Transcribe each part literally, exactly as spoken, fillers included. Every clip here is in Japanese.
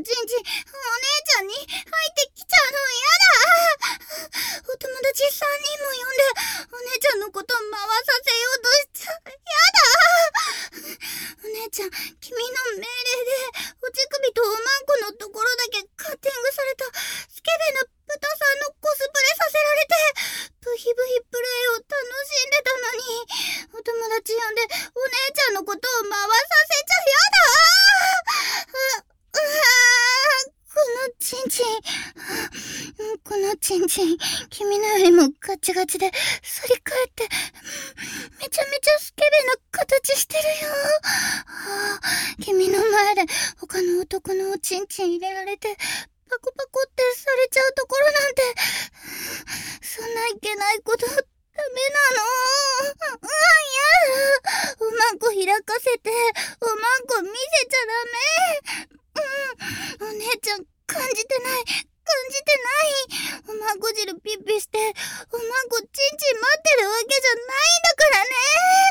のチンチン、お姉ちゃんに入ってきちゃうのやだ。お友達さんにんも呼んで、お姉ちゃんのこと回させようとしちゃう。やだ。お姉ちゃん、君の命令で、お乳首とおまんこのところだけカッティングされたスケベな豚さんのコスプレさせられて、ブヒブヒプレイを楽しんでたのに、お友達呼んでお姉ちゃんのことを回させちゃやだ。う、うわー、このチンチン、このチンチン、君のよりもガチガチで反り返って、めちゃめちゃスケベな形してるよ。君の前で他の男のおちんちん入れられて、パコパコってされちゃうところなんて、そんないけないことダメなの。うわ、やだ。おまんこ開かせて、おまんこ見せちゃダメ。うん、お姉ちゃん感じてない、感じてない。おまんこ汁ピッピして、おまんこちんちん待ってるわけじゃないんだからね。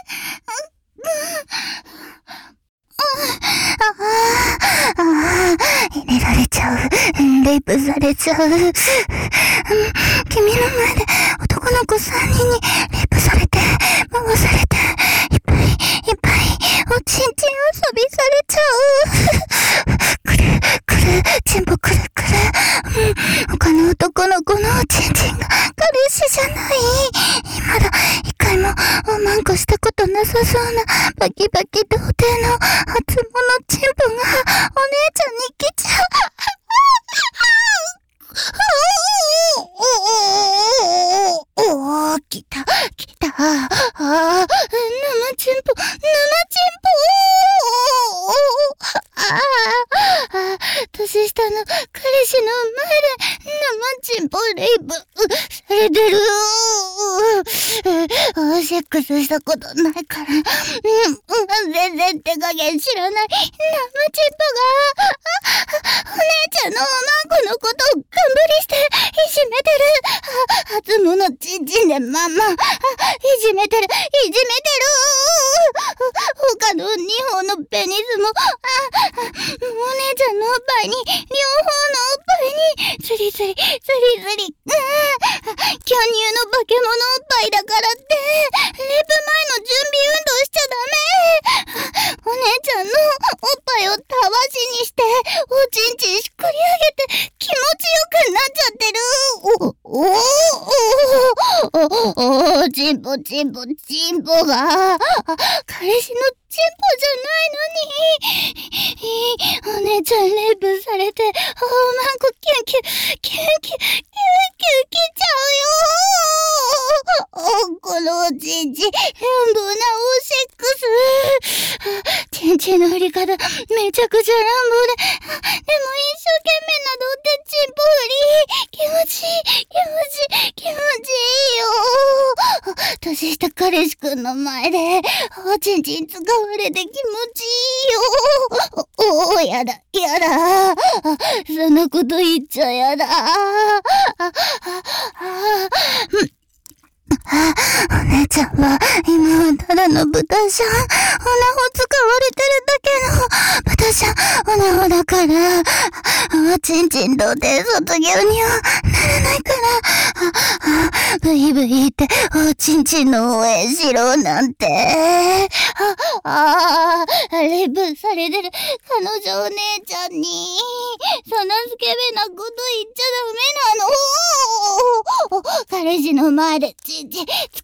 ああ、ああ、入れられちゃう。レイプされちゃう。君の前で男の子さんにんにレイプされて、回されて、いっぱいいっぱいおちんちん遊びされちゃう。くるくる、チンポくるくる。うん、他の男の子のおちんちんが彼氏じゃない。まだ一回もおまんこしたことなさそうなバキバキ童貞の初物チンポがお姉ちゃんに来ちゃう。おー、来た、来た。ああ、生チンポ、生チンポ。ああ、年下の彼氏の前で生チンポレイプされてる。セックスしたことないから、うん、全然手加減知らない生チンポが、お姉ちゃんのおまんこのことを頑張りしていじめてる。初物ちんちんでまんま、いじめてる、いじめてる。他のにほんのペニスも、あ、お姉ちゃんのおっぱいに、両方のおっぱいに、スリスリ、スリスリ、うん、巨乳の化け物おっぱいだからって、レイプ前の準備運動しちゃダメ。お姉ちゃんのおっぱいをたわしにして、おちんちんしっくり上げて、気持ちよくなっちゃってる。お、おおおおチンポチンポチンポが、彼氏のチンポじゃないのに、お姉ちゃんレイプされて、おまんこキュンキュン、キュンキュン、キュンキュン来ちゃうよ。このおちんちん、乱暴なおセックス。ちんちんの振り方、めちゃくちゃ乱暴で、でも一生懸命などってチンポ振り、気持ちいい、気持ちいい、気持ちいいよ。年下彼氏くんの前で、おちんちん使われて気持ちいいよ。おお、やだ、やだ。そんなこと言っちゃやだ。あ、あ、あ、あ、お姉ちゃんは今はただの豚じゃん。オナホ使われてるだけの豚じゃん。オナホだから、おちんちん童貞卒業にはならないから。あ、あ、ブイブイっておちんちんの応援しろなんて。あ、あ、レイプされてる彼女お姉ちゃんに、そんなスケベなこと言っちゃダメなの。彼氏の前でちんちん使われて、って、ブヒ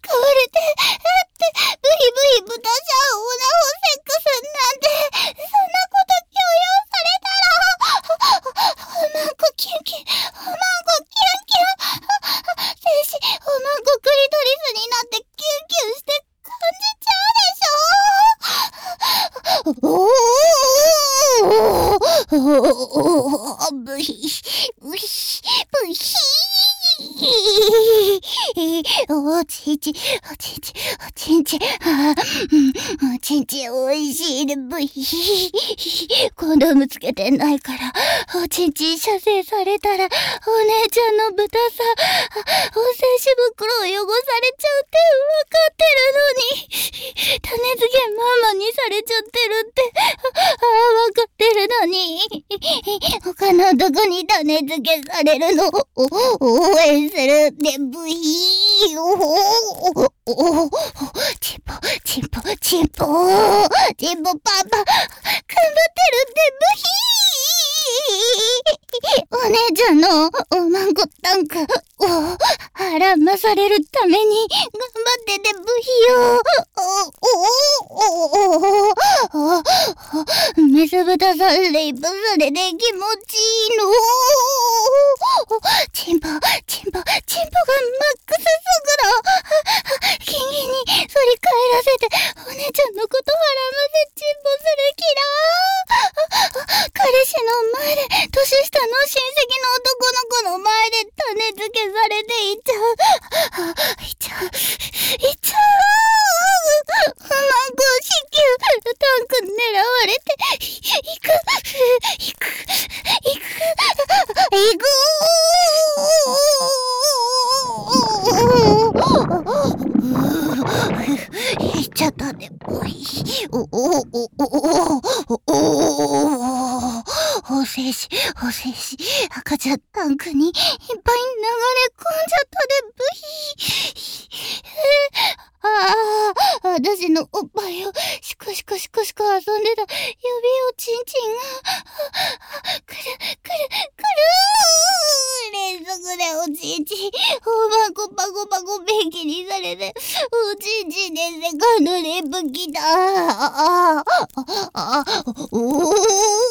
ブヒ豚じゃん、オナホセックスなんて、そんなこと強要されたら、おまんこキュンキュン、おまんこキュンキュン、精子、おまんこクリトリスになってキュンキュンして感じちゃうでしょ。おー、ブヒ、ブヒ、ブヒ。 おちんち、おちんち、おちんち、あー、うん、おちんちおいしいね、ブヒ。コンドームつけてないから、おちんち射精されたら、お姉ちゃんの豚さ、お精子袋を汚されちゃうって分かってるのに、種付けママにされちゃってるって、ああ、分かってるのに、他の男に種付けされるのを応援するってブヒー。おおおおチンポ、チンポ、チンポ、チンポパパ、頑張ってるってブヒー。お姉ちゃんのおまんこタンクを腹まされるために頑張っててブヒよ。おおおおおおメス豚さんレイプされて気持ちいいの。チンポ、チンポ、チンポがマックスすぐの。ギンギンに反り返らせてお姉ちゃんのこと腹ませチンポする気だ。彼氏の前で年下の親戚の男の子の前で種付けされていっちゃう。いっちゃう。いっちゃう。マンゴー子宮タンク狙われていく。いく。いく。いく。いっちゃったね。おおおおおおおお精子、お精子、赤ちゃんタンクにいっぱい流れ込んじゃったでブヒー。ああ、私のおっぱいをシコシコシコシコ遊んでた指おちんちんが、くるくるくる連続でおちんちん、おばこパコパコ便器にされて、おちんちんでセカンドレイプきた。ああ、ああ、おお、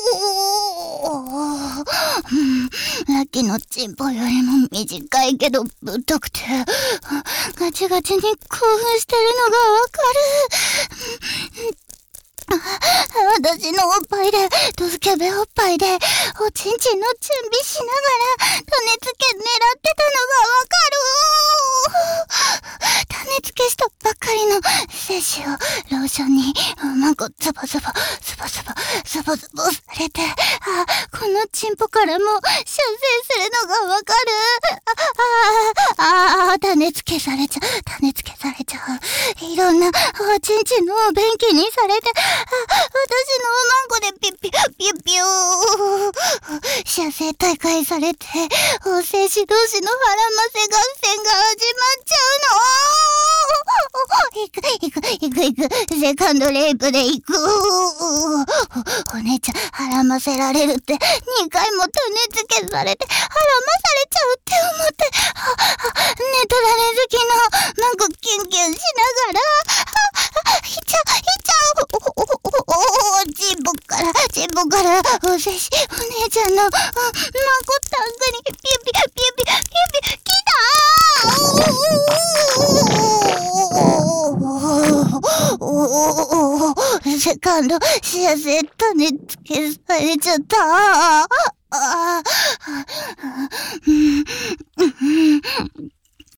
ラッキーのチンポよりも短いけど太くて、ガチガチに興奮してるのがわかる。私のおっぱいで、ドスケベおっぱいで、おちんちんの準備しながら、種付け狙ってたのがわかる。種付けしたばっかりの精子をローションに、まんこズボズボ、ズボズボ、ズボズボされて、あ、このチンポからも射精するのがわかる。ああ、あ、種付けされちゃう、種付けされちゃう。いろんなおちんちんの便器にされて、あ、私のおまんこでピュッピュッピュッピュー射精大会されて、お精子同士の腹ませ合戦が始まっちゃうの。いく、いく、いく、いく、セカンドレイプでいく。お姉ちゃん、腹ませられるって、にかいも種付けされて、腹まされちゃうって思って、ネトラレ好きの、なんかキュンキュンしながら、いっちゃう、いっちゃう、お、お、お、お、お、チンポから、チンポから、お精子、お姉ちゃんの、マコタンクに、ピュピュ、ピュピュ、ピュピュ、来たーおーセカンド、幸せ、種付けされちゃったー。ああ、うん、うん、